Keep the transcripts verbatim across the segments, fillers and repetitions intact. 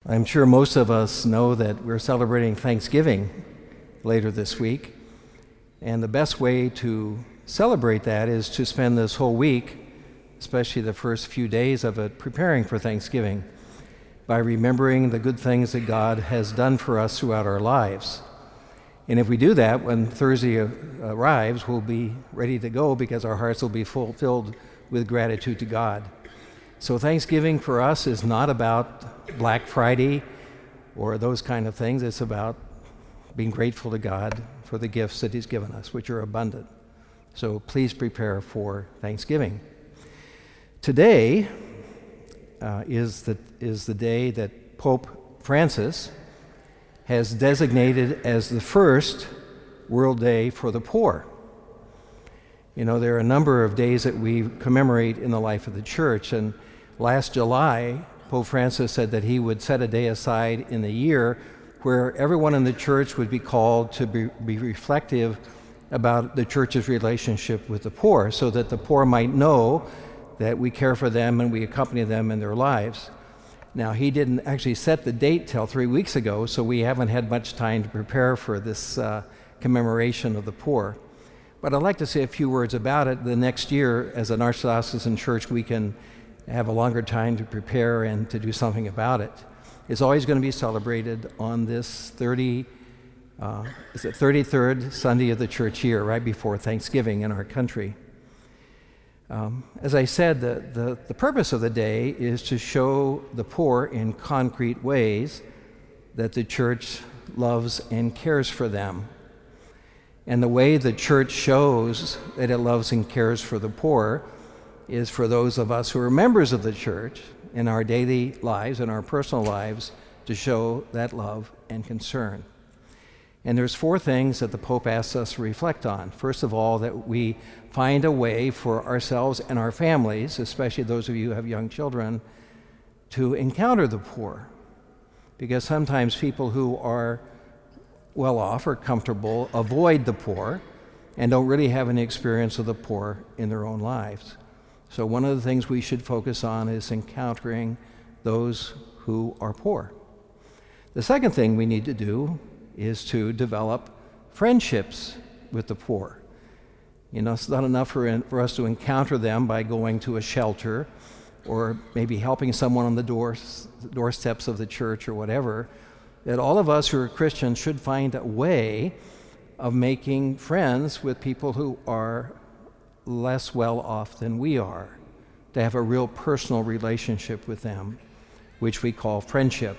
I'm sure most of us know that we're celebrating Thanksgiving later this week, and the best way to celebrate that is to spend this whole week, especially the first few days of it, preparing for Thanksgiving by remembering the good things that God has done for us throughout our lives. And if we do that, when Thursday arrives, we'll be ready to go because our hearts will be full, filled with gratitude to God. So Thanksgiving for us is not about Black Friday or those kind of things. It's about being grateful to God for the gifts that He's given us, which are abundant. So please prepare for Thanksgiving. Today uh, is the is the day that Pope Francis has designated as the first World Day for the Poor. You know, there are a number of days that we commemorate in the life of the church, and last July, Pope Francis said that he would set a day aside in the year where everyone in the church would be called to be, be reflective about the church's relationship with the poor, so that the poor might know that we care for them and we accompany them in their lives. Now, he didn't actually set the date till three weeks ago, so we haven't had much time to prepare for this uh, commemoration of the poor. But I'd like to say a few words about it. The next year, as an Archdiocesan church, we can have a longer time to prepare and to do something about it. It's always going to be celebrated on this thirty, uh, is it thirty-third Sunday of the church year, right before Thanksgiving in our country. Um, as I said, the, the, the purpose of the day is to show the poor in concrete ways that the church loves and cares for them. And the way the church shows that it loves and cares for the poor is for those of us who are members of the church in our daily lives, in our personal lives, to show that love and concern. And there's four things that the Pope asks us to reflect on. First of all, that we find a way for ourselves and our families, especially those of you who have young children, to encounter the poor. Because sometimes people who are well off or comfortable avoid the poor and don't really have any experience of the poor in their own lives. So one of the things we should focus on is encountering those who are poor. The second thing we need to do is to develop friendships with the poor. You know, it's not enough for, in, for us to encounter them by going to a shelter or maybe helping someone on the doors, doorsteps of the church or whatever. That all of us who are Christians should find a way of making friends with people who are less well off than we are, to have a real personal relationship with them, which we call friendship.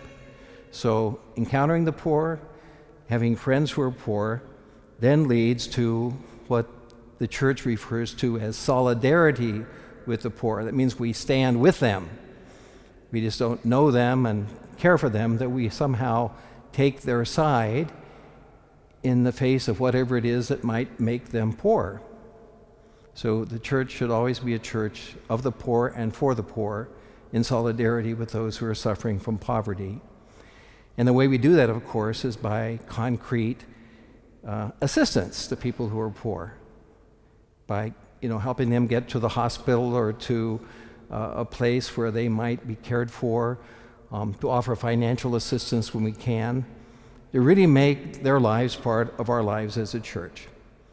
So encountering the poor, having friends who are poor, then leads to what the church refers to as solidarity with the poor. That means we stand with them. We just don't know them and care for them, that we somehow take their side in the face of whatever it is that might make them poor. So the church should always be a church of the poor and for the poor, in solidarity with those who are suffering from poverty. And the way we do that, of course, is by concrete uh, assistance to people who are poor, by you know helping them get to the hospital or to uh, a place where they might be cared for, um, to offer financial assistance when we can, to really make their lives part of our lives as a church.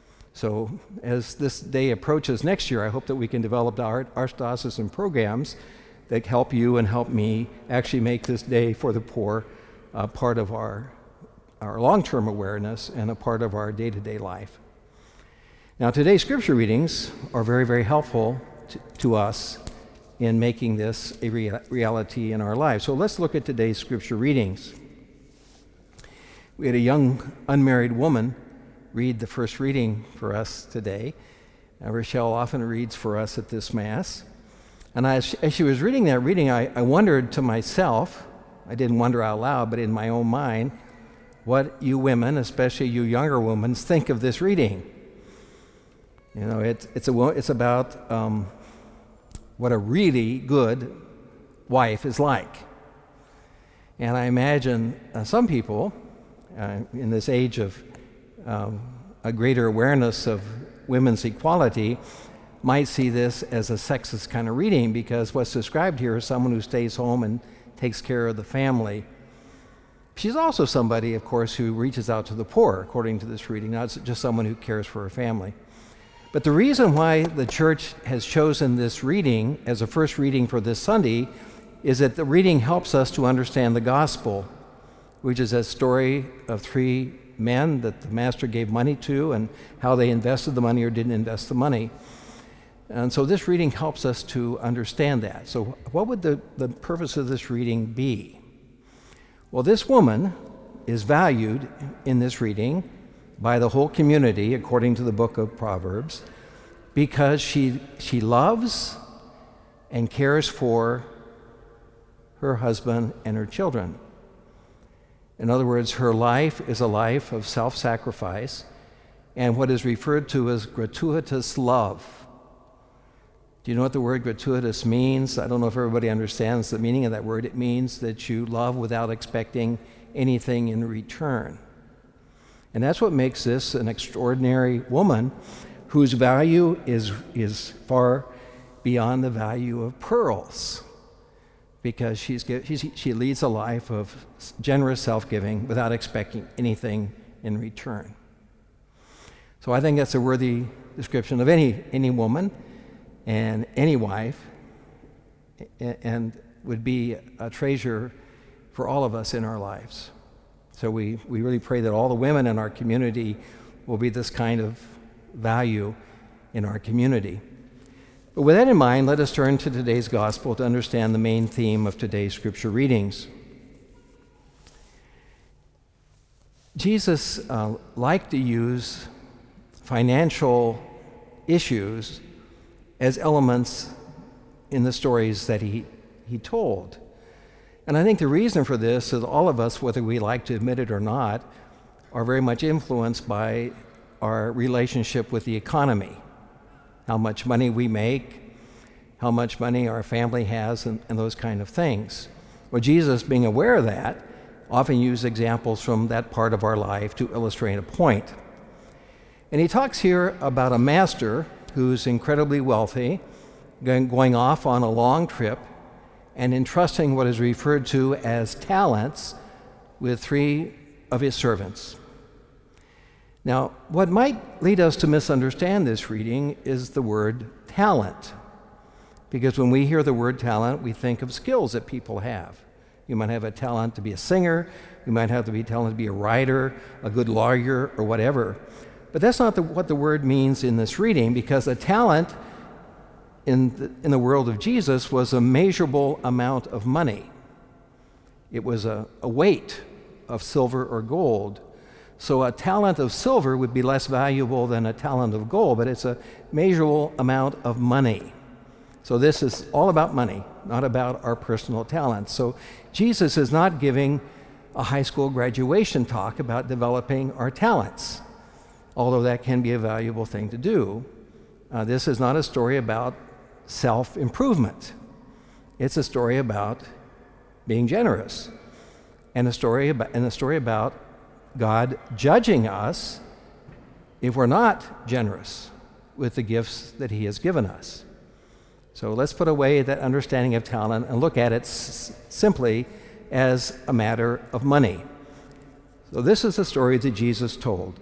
So as this day approaches next year, I hope that we can develop our archdiocesan programs that help you and help me actually make this day for the poor uh, part of our, our long-term awareness and a part of our day-to-day life. Now, today's scripture readings are very, very helpful to, to us in making this a rea- reality in our lives. So let's look at today's scripture readings. We had a young unmarried woman read the first reading for us today. Uh, Rochelle often reads for us at this Mass. And as she, as she was reading that reading, I, I wondered to myself, I didn't wonder out loud, but in my own mind, what you women, especially you younger women, think of this reading. You know, it, it's, a, it's about um, what a really good wife is like. And I imagine uh, some people uh, in this age of um, a greater awareness of women's equality might see this as a sexist kind of reading, because what's described here is someone who stays home and takes care of the family. She's also somebody, of course, who reaches out to the poor, according to this reading, not just someone who cares for her family. But the reason why the church has chosen this reading as a first reading for this Sunday is that the reading helps us to understand the gospel, which is a story of three men that the master gave money to and how they invested the money or didn't invest the money. And so this reading helps us to understand that. So what would the, the purpose of this reading be? Well, this woman is valued in this reading by the whole community, according to the book of Proverbs, because she, she loves and cares for her husband and her children. In other words, her life is a life of self-sacrifice and what is referred to as gratuitous love. Do you know what the word gratuitous means? I don't know if everybody understands the meaning of that word. It means that you love without expecting anything in return. And that's what makes this an extraordinary woman whose value is, is far beyond the value of pearls, because she's, she's, she leads a life of generous self-giving without expecting anything in return. So I think that's a worthy description of any, any woman and any wife, and would be a treasure for all of us in our lives. So we, we really pray that all the women in our community will be this kind of value in our community. But with that in mind, let us turn to today's gospel to understand the main theme of today's scripture readings. Jesus uh, liked to use financial issues as elements in the stories that he, he told. And I think the reason for this is all of us, whether we like to admit it or not, are very much influenced by our relationship with the economy, how much money we make, how much money our family has, and, and those kind of things. Well, Jesus, being aware of that, often used examples from that part of our life to illustrate a point. And he talks here about a master who's incredibly wealthy, going off on a long trip and entrusting what is referred to as talents with three of his servants. Now, what might lead us to misunderstand this reading is the word talent, because when we hear the word talent, we think of skills that people have. You might have a talent to be a singer, you might have to be talent to be a writer, a good lawyer, or whatever. But that's not the, what the word means in this reading, because a talent in the, in the world of Jesus was a measurable amount of money. It was a, a weight of silver or gold. So a talent of silver would be less valuable than a talent of gold, but it's a measurable amount of money. So this is all about money, not about our personal talents. So Jesus is not giving a high school graduation talk about developing our talents, although that can be a valuable thing to do. Uh, this is not a story about self-improvement. It's a story about being generous, and a story about, and a story about God judging us if we're not generous with the gifts that he has given us. So let's put away that understanding of talent and look at it s- simply as a matter of money. So this is the story that Jesus told.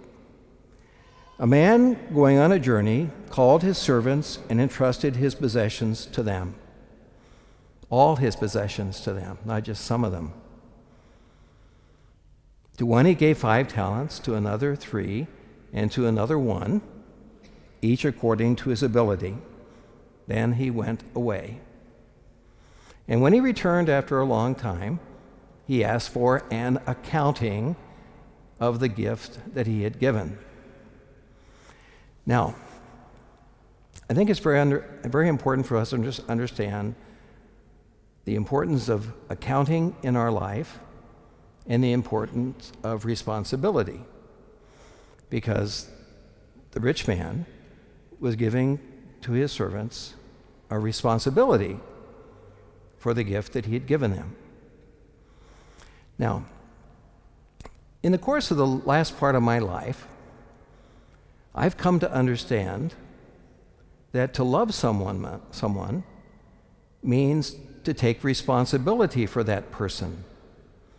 A man going on a journey called his servants and entrusted his possessions to them. All his possessions to them, not just some of them. To one he gave five talents, to another three, and to another one, each according to his ability. Then he went away. And when he returned after a long time, he asked for an accounting of the gift that he had given. Now, I think it's very, under, very important for us to just understand the importance of accounting in our life and the importance of responsibility, because the rich man was giving to his servants a responsibility for the gift that he had given them. Now, in the course of the last part of my life, I've come to understand that to love someone, someone means to take responsibility for that person.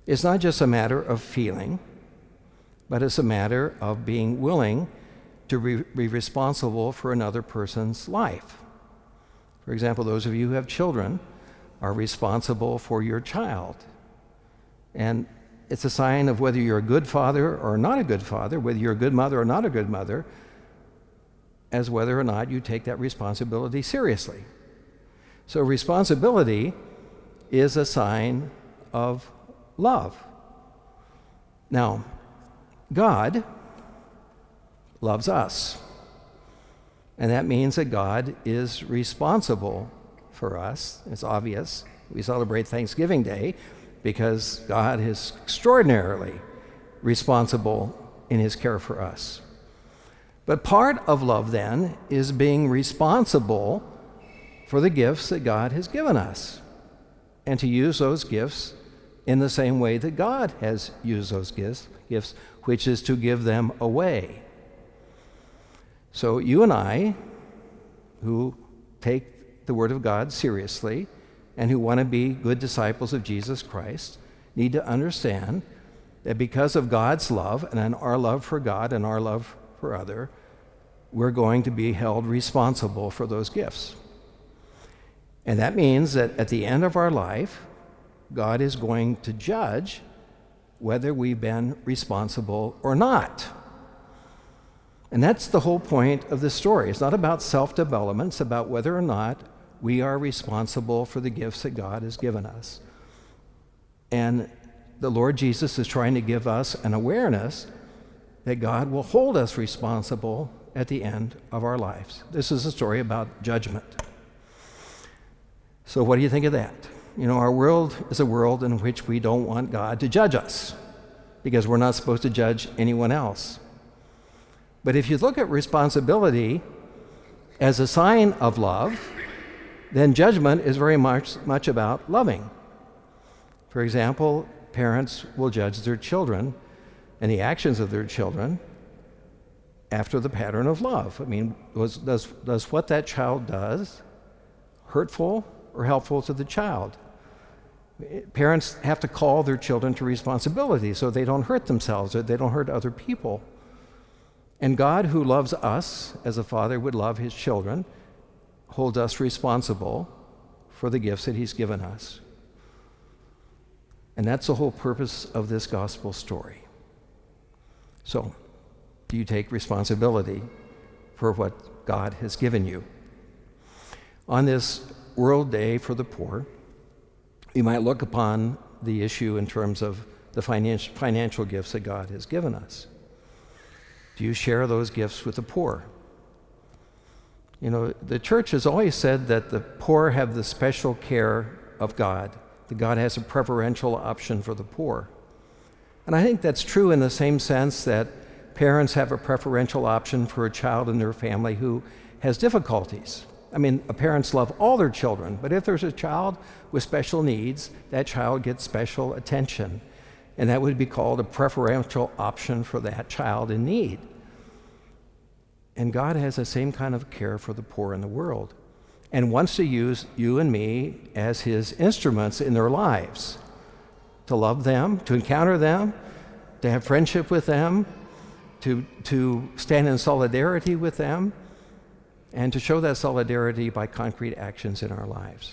is not just a matter of feeling, but it's a matter of being willing to re- be responsible for another person's life. For example, those of you who have children are responsible for your child. And it's a sign of whether you're a good father or not a good father, whether you're a good mother or not a good mother, as whether or not you take that responsibility seriously. So responsibility is a sign of love. Now, God loves us. And that means that God is responsible for us. It's obvious. We celebrate Thanksgiving Day because God is extraordinarily responsible in his care for us. But part of love, then, is being responsible for the gifts that God has given us, and to use those gifts in the same way that God has used those gifts, gifts, which is to give them away. So you and I, who take the Word of God seriously and who want to be good disciples of Jesus Christ, need to understand that because of God's love and our love for God and our love for other, we're going to be held responsible for those gifts. And that means that at the end of our life, God is going to judge whether we've been responsible or not. And that's the whole point of this story. It's not about self-development. It's about whether or not we are responsible for the gifts that God has given us. And the Lord Jesus is trying to give us an awareness that God will hold us responsible at the end of our lives. This is a story about judgment. So what do you think of that? You know, our world is a world in which we don't want God to judge us because we're not supposed to judge anyone else. But if you look at responsibility as a sign of love, then judgment is very much, much about loving. For example, parents will judge their children and the actions of their children after the pattern of love. I mean, was, does, does what that child does hurtful or helpful to the child? Parents have to call their children to responsibility so they don't hurt themselves or they don't hurt other people. And God, who loves us as a father would love his children, holds us responsible for the gifts that he's given us. And that's the whole purpose of this gospel story. So, do you take responsibility for what God has given you? On this World Day for the Poor, we might look upon the issue in terms of the financial financial gifts that God has given us. Do you share those gifts with the poor? You know, the church has always said that the poor have the special care of God, that God has a preferential option for the poor. And I think that's true in the same sense that parents have a preferential option for a child in their family who has difficulties. I mean, parents love all their children, but if there's a child with special needs, that child gets special attention. And that would be called a preferential option for that child in need. And God has the same kind of care for the poor in the world and wants to use you and me as his instruments in their lives, to love them, to encounter them, to have friendship with them, to, to stand in solidarity with them, and to show that solidarity by concrete actions in our lives.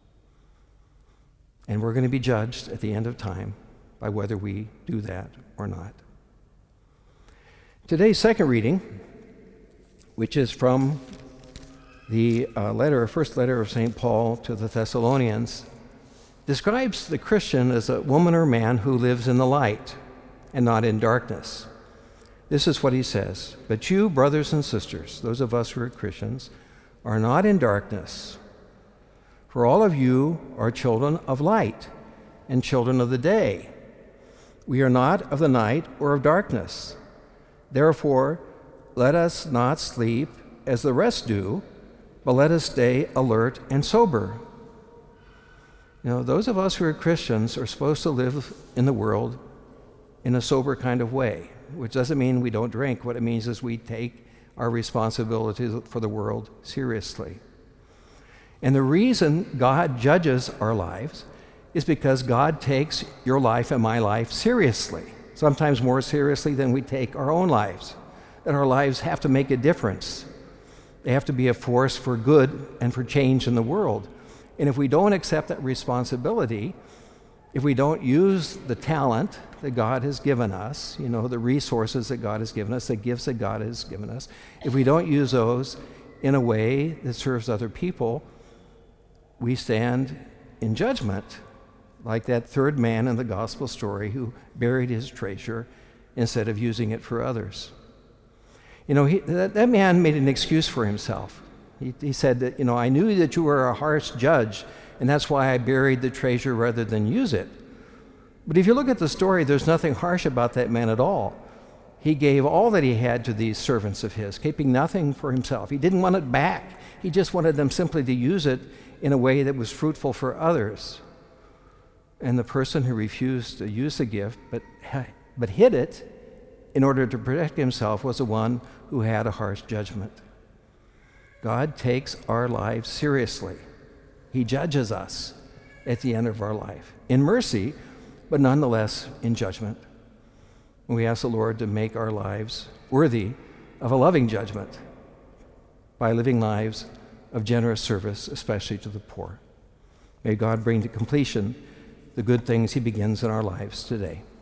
And we're going to be judged at the end of time by whether we do that or not. Today's second reading, which is from the uh, letter, first letter of Saint Paul to the Thessalonians, describes the Christian as a woman or man who lives in the light and not in darkness. This is what he says: "But you, brothers and sisters, those of us who are Christians, are not in darkness. For all of you are children of light and children of the day. We are not of the night or of darkness. Therefore, let us not sleep as the rest do, but let us stay alert and sober." You know, those of us who are Christians are supposed to live in the world in a sober kind of way, which doesn't mean we don't drink. What it means is we take our responsibilities for the world seriously. And the reason God judges our lives is because God takes your life and my life seriously, sometimes more seriously than we take our own lives. That our lives have to make a difference. They have to be a force for good and for change in the world. And if we don't accept that responsibility, if we don't use the talent that God has given us, you know, the resources that God has given us, the gifts that God has given us, if we don't use those in a way that serves other people, we stand in judgment, like that third man in the gospel story who buried his treasure instead of using it for others. You know, he, that, that man made an excuse for himself. He, he said that, you know, I knew that you were a harsh judge, and that's why I buried the treasure rather than use it. But if you look at the story, there's nothing harsh about that man at all. He gave all that he had to these servants of his, keeping nothing for himself. He didn't want it back. He just wanted them simply to use it in a way that was fruitful for others. And the person who refused to use the gift but, but hid it in order to protect himself was the one who had a harsh judgment. God takes our lives seriously. He judges us at the end of our life in mercy, but nonetheless in judgment. We ask the Lord to make our lives worthy of a loving judgment by living lives of generous service, especially to the poor. May God bring to completion the good things he begins in our lives today.